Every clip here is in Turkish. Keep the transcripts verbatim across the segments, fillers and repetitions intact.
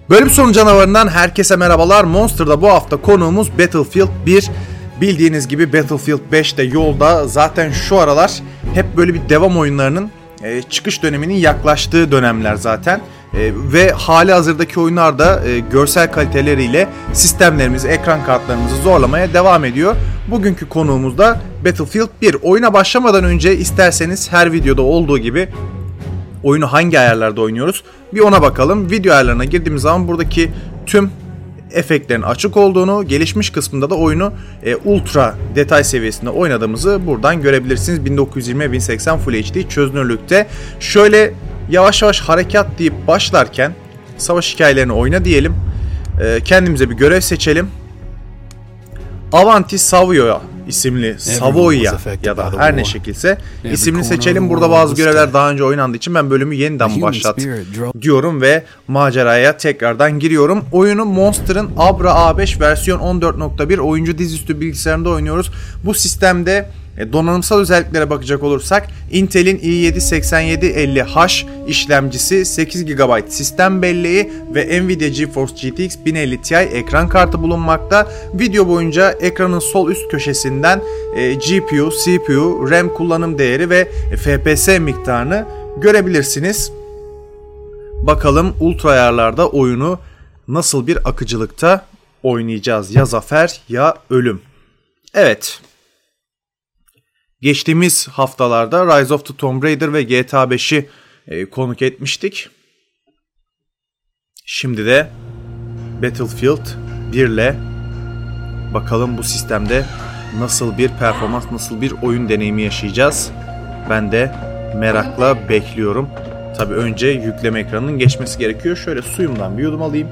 Bölüm sonu canavarından herkese merhabalar. Monster'da bu hafta konuğumuz Battlefield bir. Bildiğiniz gibi Battlefield beş de yolda. Zaten şu aralar hep böyle bir devam oyunlarının e, çıkış döneminin yaklaştığı dönemler zaten. E, ve hali hazırdaki oyunlar da e, görsel kaliteleriyle sistemlerimizi, ekran kartlarımızı zorlamaya devam ediyor. Bugünkü konuğumuz da Battlefield bir. Oyuna başlamadan önce isterseniz her videoda olduğu gibi oyunu hangi ayarlarda oynuyoruz bir ona bakalım. Video ayarlarına girdiğimiz zaman buradaki tüm efektlerin açık olduğunu, gelişmiş kısmında da oyunu e, ultra detay seviyesinde oynadığımızı buradan görebilirsiniz. bin dokuz yüz yirmi bin seksen Full H D çözünürlükte. Şöyle yavaş yavaş harekat deyip başlarken savaş hikayelerini oyna diyelim. E, kendimize bir görev seçelim. Avanti Savoia isimli Savoia ya da her ne şekilse ismini seçelim. Burada bazı görevler daha önce oynandığı için ben bölümü yeniden başlat diyorum ve maceraya tekrardan giriyorum. Oyunu Monster'ın Abra A beş versiyon on dört nokta bir oyuncu dizüstü bilgisayarında oynuyoruz. Bu sistemde donanımsal özelliklere bakacak olursak Intel'in i yedi seksen yedi elli H işlemcisi, sekiz gigabayt sistem belleği ve Nvidia GeForce G T X bin elli Ti ekran kartı bulunmakta. Video boyunca ekranın sol üst köşesinden G P U, C P U, RAM kullanım değeri ve F P S miktarını görebilirsiniz. Bakalım ultra ayarlarda oyunu nasıl bir akıcılıkta oynayacağız? Ya zafer ya ölüm. Evet. Geçtiğimiz haftalarda Rise of the Tomb Raider ve G T A beşi e, konuk etmiştik. Şimdi de Battlefield bir ile bakalım bu sistemde nasıl bir performans, nasıl bir oyun deneyimi yaşayacağız. Ben de merakla bekliyorum. Tabii önce yükleme ekranının geçmesi gerekiyor. Şöyle suyumdan bir yudum alayım.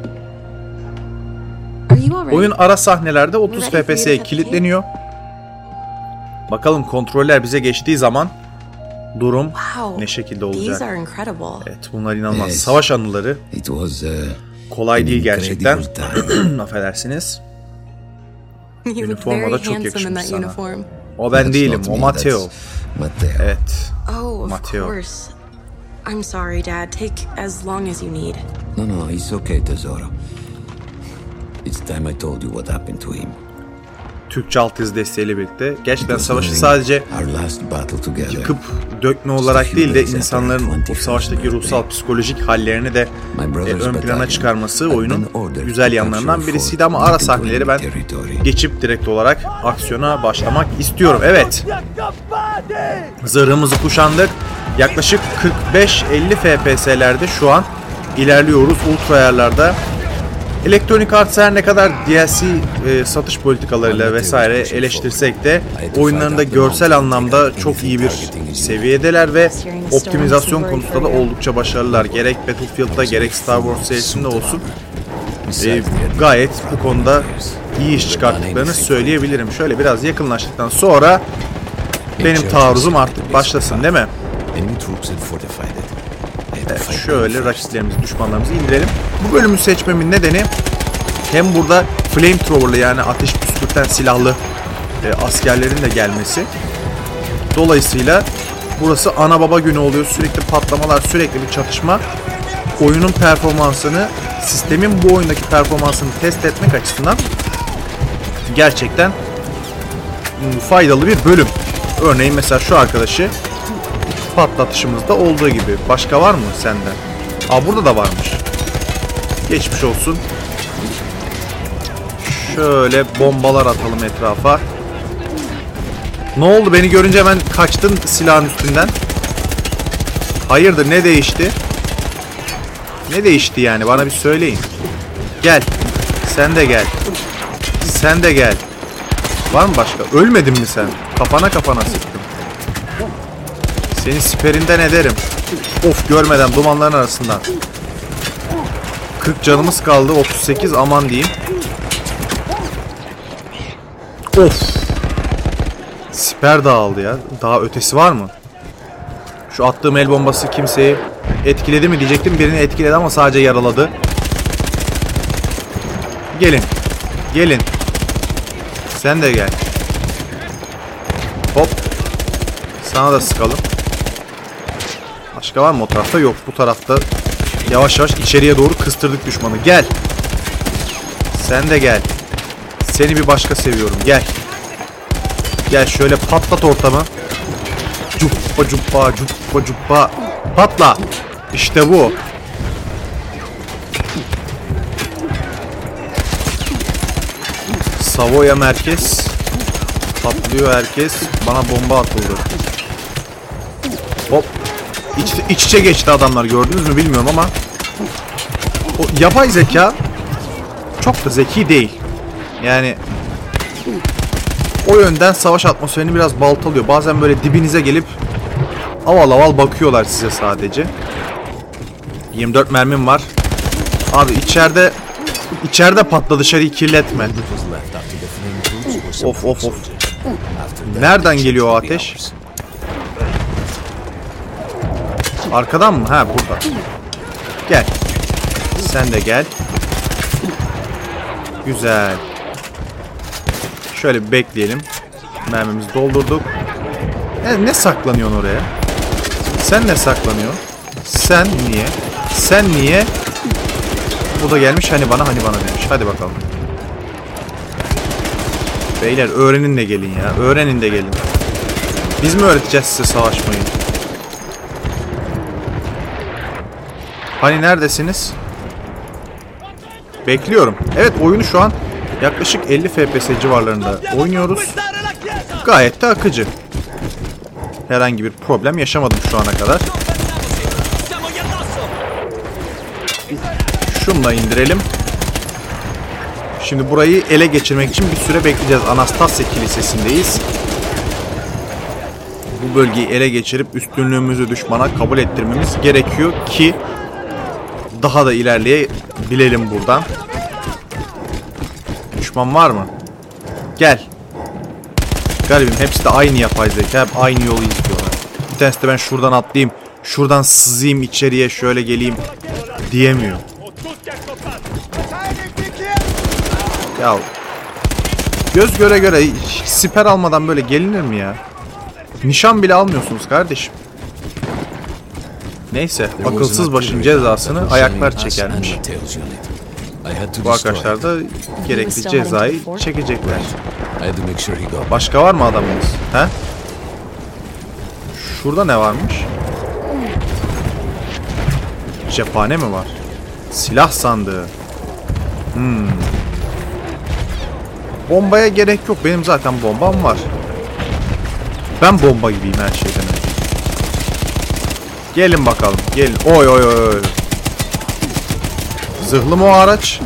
Oyun ara sahnelerde otuz F P S'ye kilitleniyor. Bakalım kontroller bize geçtiği zaman durum wow, ne şekilde olacak? Evet, bunlar inanılmaz. Yes. Savaş anıları. Was, uh, kolay değil gerçekten. Affedersiniz. Üniformada çok yakışmış sana. O ben değilim, o Matteo. Matteo. Evet. Oh, Matteo. Course. I'm sorry, Dad. Take as long as you need. No, no, it's okay, Tesoro. It's time I told you what happened to him. Türkçe altyazı desteğiyle birlikte. Gerçekten savaşı sadece yıkıp dökme olarak değil de insanların o savaştaki ruhsal, psikolojik hallerini de e, ön plana çıkarması oyunun güzel yanlarından birisiydi ama ara sahneleri ben geçip direkt olarak aksiyona başlamak istiyorum. Evet. Zırhımızı kuşandık. Yaklaşık kırk beş elli F P S'lerde şu an ilerliyoruz ultra ayarlarda. Electronic Arts her ne kadar D L C e, satış politikalarıyla vesaire eleştirsek de oyunlarında görsel anlamda çok iyi bir seviyedeler ve optimizasyon konusunda da oldukça başarılılar. Gerek Battlefield'da gerek Star Wars serisinde olsun e, gayet bu konuda iyi iş çıkarttıklarını söyleyebilirim. Şöyle biraz yakınlaştıktan sonra benim taarruzum artık başlasın değil mi? Evet, şöyle rakiplerimizi, düşmanlarımızı indirelim. Bu bölümü seçmemin nedeni hem burada flamethrower'lı yani ateş püskürten silahlı e, askerlerin de gelmesi. Dolayısıyla burası ana baba günü oluyor. Sürekli patlamalar, sürekli bir çatışma. Oyunun performansını, sistemin bu oyundaki performansını test etmek açısından gerçekten faydalı bir bölüm. Örneğin mesela şu arkadaşı patlatışımızda olduğu gibi. Başka var mı senden? Aa, burada da varmış. Geçmiş olsun. Şöyle bombalar atalım etrafa. Ne oldu? Beni görünce hemen kaçtın silahın üstünden. Hayırdır? Ne değişti? Ne değişti yani? Bana bir söyleyin. Gel. Sen de gel. Sen de gel. Var mı başka? Ölmedin mi sen? Kafana kafana sıktım. Seni siperinden ederim. Of, görmeden dumanların arasından. kırk canımız kaldı. otuz sekiz aman diyeyim. Of. Siper dağıldı ya. Daha ötesi var mı? Şu attığım el bombası kimseyi etkiledi mi diyecektim. Birini etkiledi ama sadece yaraladı. Gelin. Gelin. Sen de gel. Hop. Sana da sıkalım. Başka var mı o tarafta? Yok, bu tarafta Yavaş yavaş içeriye doğru kıstırdık düşmanı. Gel. Sen de gel. Seni bir başka seviyorum. Gel. Gel şöyle patlat ortamı. Cuppa cuppa cuppa cuppa. Patla. İşte bu. Savoya merkez. Patlıyor herkes. Bana bomba atıldı. Hop. İç, iç içe geçti adamlar, gördünüz mü bilmiyorum ama. O yapay zeka çok da zeki değil. Yani o yönden savaş atmosferini biraz baltalıyor. Bazen böyle dibinize gelip aval aval bakıyorlar size sadece. yirmi dört mermim var. Abi içeride içeride patla, dışarıyı kirletme. Of of of. Nereden geliyor o ateş? Arkadan mı? Ha, burada. Gel. Sen de gel. Güzel. Şöyle bir bekleyelim. Mermimizi doldurduk. E, ne saklanıyorsun oraya? Sen ne saklanıyorsun? Sen niye? Sen niye? Bu da gelmiş hani bana hani bana demiş. Hadi bakalım. Beyler öğrenin de gelin ya. Öğrenin de gelin. Biz mi öğreteceğiz size savaşmayı? Hani neredesiniz? Bekliyorum. Evet, oyunu şu an yaklaşık elli F P S civarlarında oynuyoruz. Gayet de akıcı. Herhangi bir problem yaşamadım şu ana kadar. Şunu da indirelim. Şimdi burayı ele geçirmek için bir süre bekleyeceğiz. Anastasya Kilisesi'ndeyiz. Bu bölgeyi ele geçirip üstünlüğümüzü düşmana kabul ettirmemiz gerekiyor ki daha da ilerleyebilelim buradan. Düşman var mı? Gel. Garibim, hepsi de aynı yapay zeka. Hep aynı yolu izliyorlar. Bir tanesi de ben şuradan atlayayım, şuradan sızayım içeriye, şöyle geleyim diyemiyor. Ya göz göre göre siper almadan böyle gelinir mi ya? Nişan bile almıyorsunuz kardeşim. Neyse, akılsız başın cezasını ayaklar çekermiş. Bu arkadaşlar da gerekli cezayı çekecekler. Başka var mı adamımız? He? Şurada ne varmış? Cephane mi var? Silah sandığı. Hmm. Bombaya gerek yok. Benim zaten bombam var. Ben bomba gibiyim her şeyden önce. Gelin bakalım. Gelin. Oy oy oy. Zırhlı mı o araç?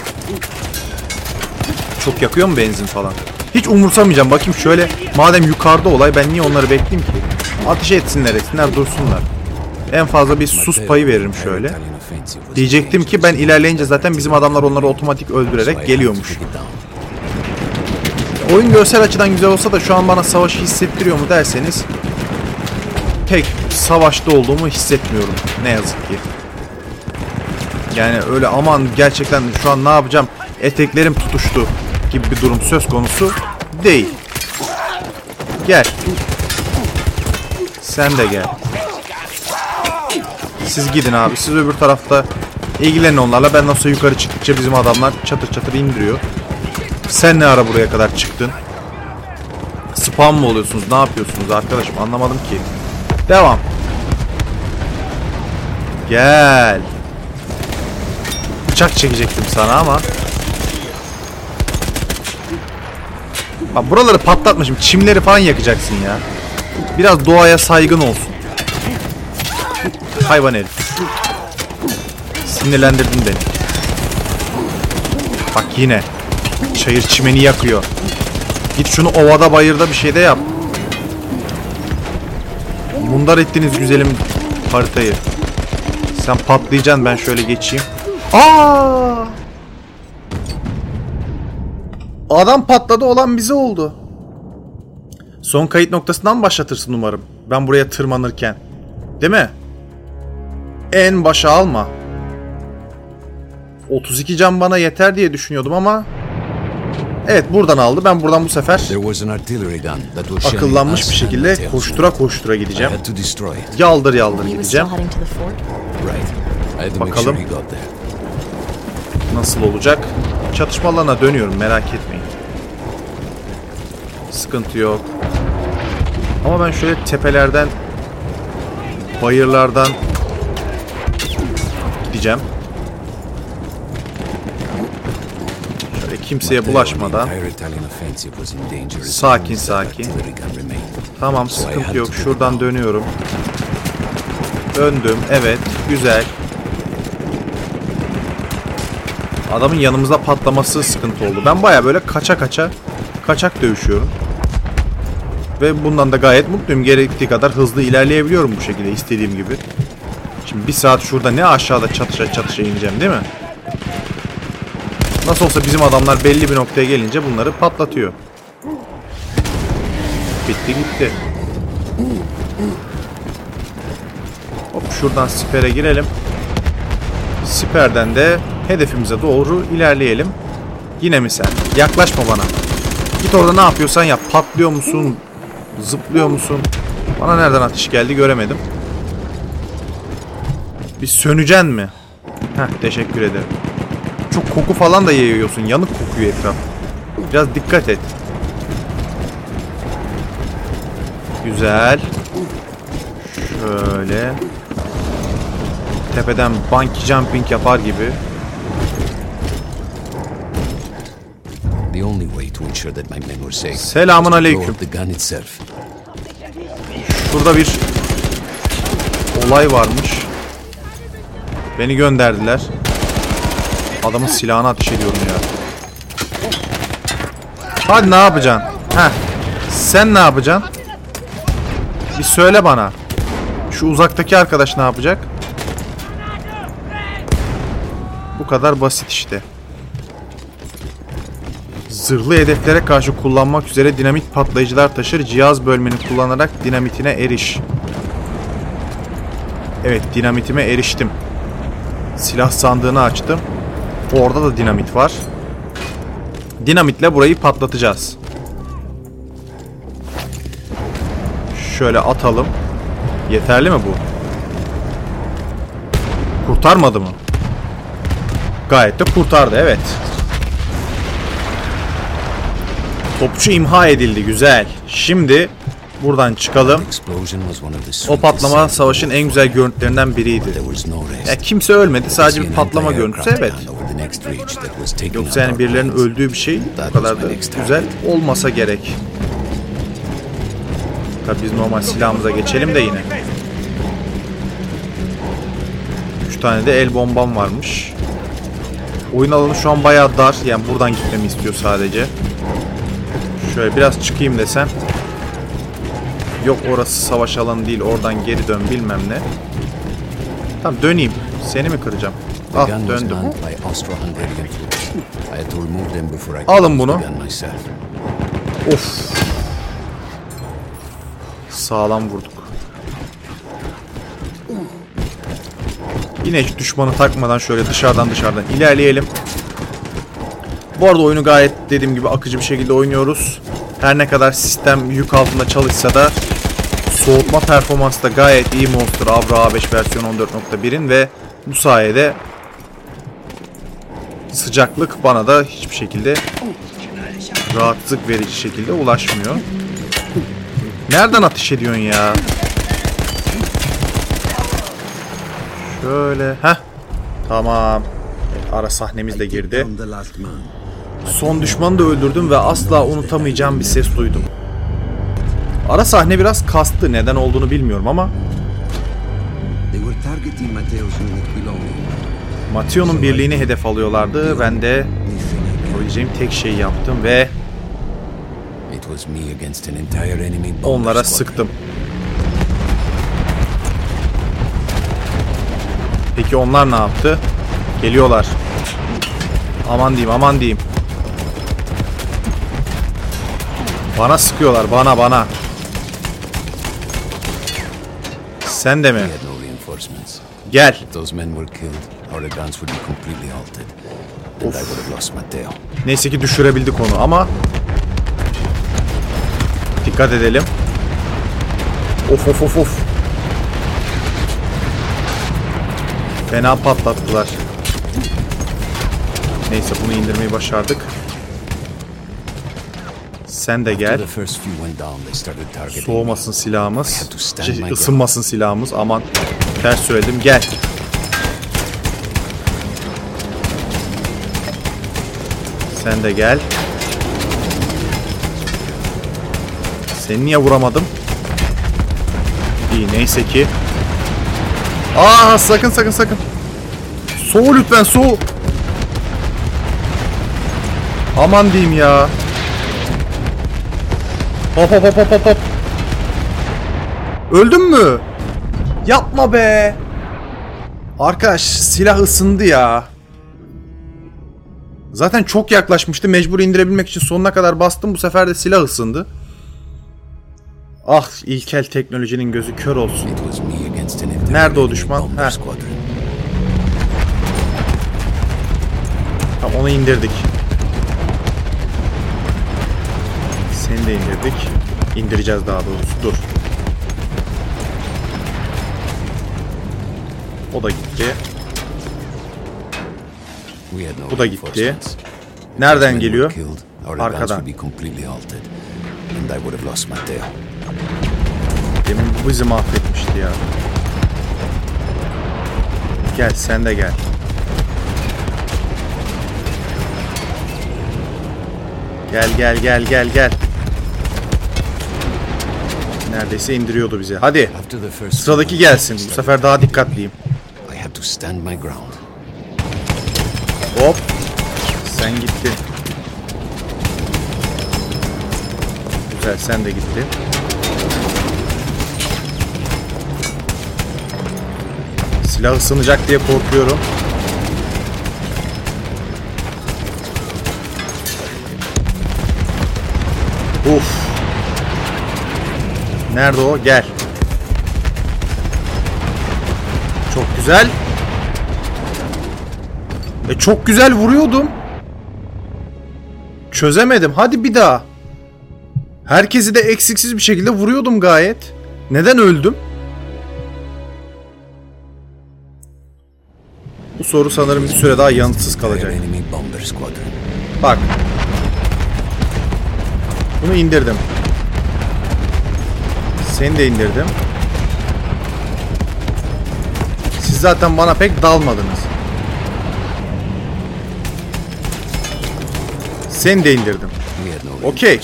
Çok yakıyor mu benzin falan? Hiç umursamayacağım. Bakayım şöyle. Madem yukarıda olay, ben niye onları bekleyeyim ki? Ateş etsinler etsinler dursunlar. En fazla bir sus payı veririm şöyle. Diyecektim ki ben ilerleyince zaten bizim adamlar onları otomatik öldürerek geliyormuş. Oyun görsel açıdan güzel olsa da şu an bana savaşı hissettiriyor mu derseniz pek savaşta olduğumu hissetmiyorum. Ne yazık ki. Yani öyle aman gerçekten şu an ne yapacağım, eteklerim tutuştu gibi bir durum söz konusu değil. Gel. Sen de gel. Siz gidin abi. Siz öbür tarafta ilgilenin onlarla. Ben nasıl yukarı çıktıkça bizim adamlar çatır çatır indiriyor. Sen ne ara buraya kadar çıktın? Spam mı oluyorsunuz? Ne yapıyorsunuz arkadaşım? Anlamadım ki. Devam. Gel. Bıçak çekecektim sana ama. Bak buraları patlatmışım. Çimleri falan yakacaksın ya. Biraz doğaya saygın olsun. Hayvan herif. Sinirlendirdin beni. Bak yine. Çayır çimeni yakıyor. Git şunu ovada bayırda bir şey de yap. Mundar ettiniz güzelim haritayı. Sen patlayacaksın, ben şöyle geçeyim. Aa! Adam patladı, olan bize oldu. Son kayıt noktasından başlatırsın umarım. Ben buraya tırmanırken. Değil mi? En başa alma. otuz iki can bana yeter diye düşünüyordum ama evet, buradan aldı. Ben buradan bu sefer akıllanmış bir şekilde koştura koştura gideceğim. Yaldır yaldır gideceğim. had to make Bakalım sure he got there. nasıl olacak. Çatışma alanına dönüyorum, merak etmeyin. Sıkıntı yok. Ama ben şöyle tepelerden, bayırlardan gideceğim. Şöyle kimseye bulaşmadan. Sakin sakin. Tamam, sıkıntı yok. Şuradan dönüyorum. Döndüm. Evet. Güzel. Adamın yanımızda patlaması sıkıntı oldu. Ben baya böyle kaça kaça kaçak dövüşüyorum. Ve bundan da gayet mutluyum. Gerektiği kadar hızlı ilerleyebiliyorum bu şekilde, istediğim gibi. Şimdi bir saat şurada ne aşağıda çatışa çatışa ineceğim, değil mi? Nasıl olsa bizim adamlar belli bir noktaya gelince bunları patlatıyor. Bitti gitti. Hop, şuradan sipere girelim. Siperden de hedefimize doğru ilerleyelim. Yine mi sen? Yaklaşma bana. Git orada ne yapıyorsan yap. Patlıyor musun? Zıplıyor musun? Bana nereden atış geldi göremedim. Bir söneceksin mi? Heh, teşekkür ederim. Çok koku falan da yayıyorsun. Yanık kokuyor etraf. Biraz dikkat et. Güzel. Şöyle. Tepeden bungee jumping yapar gibi. Selamun aleyküm. Şurada bir olay varmış. Beni gönderdiler. Adamın silahını ateş ediyorum ya. Hadi ne yapacaksın? Heh. Sen ne yapacaksın? Bir söyle bana. Şu uzaktaki arkadaş ne yapacak? Bu kadar basit işte. Zırhlı hedeflere karşı kullanmak üzere dinamit patlayıcılar taşır. Cihaz bölmeni kullanarak dinamitine eriş. Evet, dinamitime eriştim. Silah sandığını açtım. Orada da dinamit var. Dinamitle burayı patlatacağız. Şöyle atalım. Yeterli mi bu? Kurtarmadı mı? Gayet de kurtardı, evet. Topçu imha edildi, güzel. Şimdi buradan çıkalım. O patlama savaşın en güzel görüntülerinden biriydi. Ya kimse ölmedi, sadece bir patlama görüntüsü, evet. Yoksa yani birilerinin öldüğü bir şey bu kadar da güzel olmasa gerek. Tabii biz normal silahımıza geçelim de yine. Üç tane de el bombam varmış. Oyun alanı şu an bayağı dar. Yani buradan gitmemi istiyor sadece. Şöyle biraz çıkayım desem. Yok, orası savaş alanı değil. Oradan geri dön bilmem ne. Tamam, döneyim. Seni mi kıracağım? Ah, döndüm. Alın bunu. Of. Sağlam vurduk. Yine hiç düşmanı takmadan şöyle dışarıdan dışarıdan ilerleyelim. Bu arada oyunu gayet dediğim gibi akıcı bir şekilde oynuyoruz. Her ne kadar sistem yük altında çalışsa da soğutma performansı da gayet iyi Monster Avro A beş versiyon on dört nokta birin ve bu sayede sıcaklık bana da hiçbir şekilde rahatsızlık verici şekilde ulaşmıyor. Nereden ateş ediyorsun ya? Şöyle. Heh. Tamam. Ara sahnemiz de girdi. Son düşmanı da öldürdüm ve asla unutamayacağım bir ses duydum. Ara sahne biraz kastı. Neden olduğunu bilmiyorum ama. Matteo'nun birliğini hedef alıyorlardı. Ben de yapabileceğim tek şeyi yaptım ve onlara sıktım. Peki onlar ne yaptı? Geliyorlar. Aman diyeyim, aman diyeyim. Bana sıkıyorlar, bana bana. Sen de mi? Gel. Of. Neyse ki düşürebildik onu ama dikkat edelim. Of of of of. Fena patlattılar. Neyse bunu indirmeyi başardık. Sen de gel. Soğumasın silahımız. Şey, ısınmasın silahımız. Aman ters söyledim. Gel. Sen de gel. Seni niye vuramadım? İyi neyse ki. Aa sakın sakın sakın. Soğu lütfen soğu. Aman diyeyim ya. Hop hop hop hop hop. Öldün mü? Yapma be. Arkadaş silah ısındı ya. Zaten çok yaklaşmıştı. Mecbur indirebilmek için sonuna kadar bastım. Bu sefer de silah ısındı. Ah ilkel teknolojinin gözü kör olsun. Nerede o düşman? Heh. Tamam onu indirdik. Seni de indirdik. İndireceğiz daha doğrusu. Dur. O da gitti. Bu da gitti. Nereden geliyor? Arkadan. Demin bu bizi mahvetmişti ya. Gel sen de gel. Gel gel gel gel gel. Neredeyse indiriyordu bizi. Hadi. Sıradaki gelsin. Bu sefer daha dikkatliyim. Hop. Sen gittin. Güzel sen de gittin. Silah ısınacak diye korkuyorum. Uf. Nerede o? Gel. Çok güzel. E çok güzel vuruyordum. Çözemedim. Hadi bir daha. Herkesi de eksiksiz bir şekilde vuruyordum gayet. Neden öldüm? Bu soru sanırım bir süre daha yanıtsız kalacak. Bak. Bunu indirdim. Seni de indirdim. Siz zaten bana pek dalmadınız. Seni de indirdim. Okey.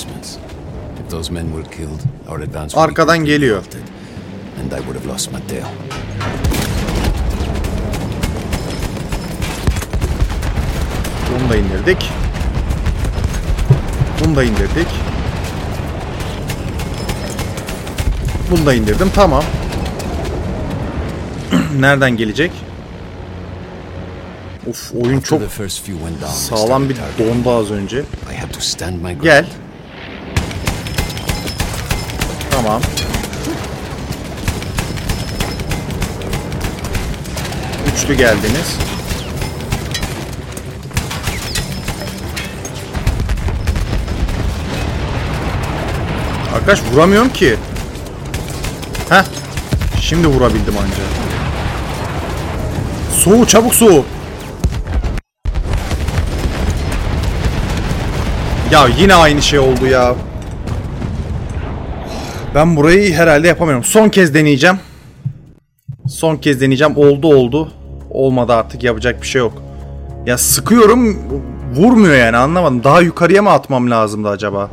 Arkadan geliyor. Bunu da indirdik. Bunu da indirdik. Bunu da indirdim. Tamam. Nereden gelecek? Uf, oyun çok sağlam bir dondu az önce. Gel. Tamam. Üçlü geldiniz. Arkadaş vuramıyorum ki. Heh. Şimdi vurabildim anca. Soğu çabuk soğu. Ya yine aynı şey oldu ya. Ben burayı herhalde yapamıyorum. Son kez deneyeceğim. Son kez deneyeceğim. Oldu oldu. Olmadı artık yapacak bir şey yok. Ya sıkıyorum vurmuyor yani anlamadım. Daha yukarıya mı atmam lazımdı acaba?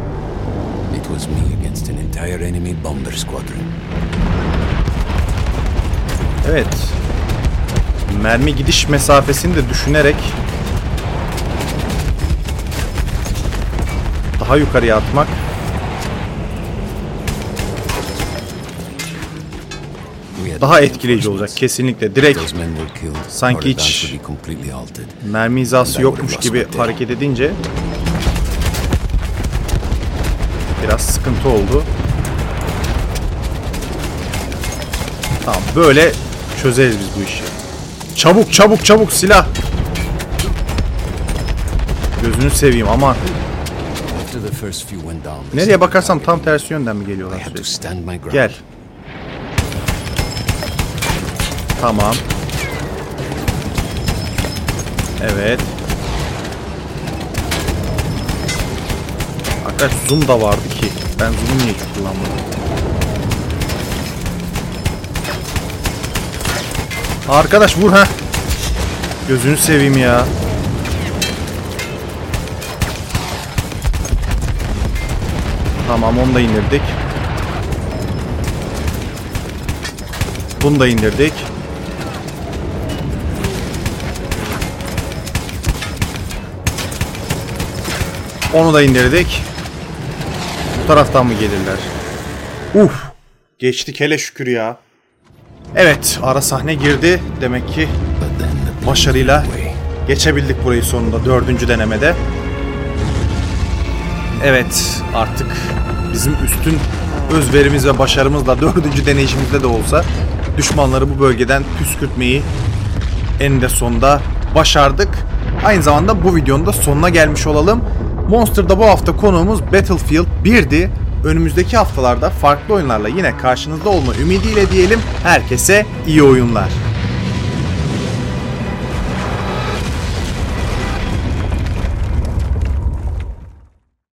Evet. Mermi gidiş mesafesini de düşünerek daha yukarıya atmak daha etkileyici olacak kesinlikle. Direkt sanki hiç mermi hizası yokmuş gibi hareket edince biraz sıkıntı oldu. Tamam böyle çözeriz biz bu işi. Çabuk çabuk çabuk silah. Gözünü seveyim aman. Nereye bakarsam tam tersi yönden mi geliyorlar sürekli? Gel. Tamam. Evet. Arkadaş zoom da vardı ki. Ben zoom'u niye hiç kullanmadım? Arkadaş vur ha. Gözünü seveyim ya. Tamam, onu da indirdik. Bunu da indirdik. Onu da indirdik. Bu taraftan mı gelirler? Uf! Geçtik hele şükür ya. Evet, ara sahne girdi. Demek ki başarıyla geçebildik burayı sonunda dördüncü denemede. Evet, artık bizim üstün özverimiz ve başarımızla dördüncü deneyişimizde de olsa düşmanları bu bölgeden püskürtmeyi eninde sonunda başardık. Aynı zamanda bu videonun da sonuna gelmiş olalım. Monster'da bu hafta konuğumuz Battlefield bir'di. Önümüzdeki haftalarda farklı oyunlarla yine karşınızda olma ümidiyle diyelim. Herkese iyi oyunlar.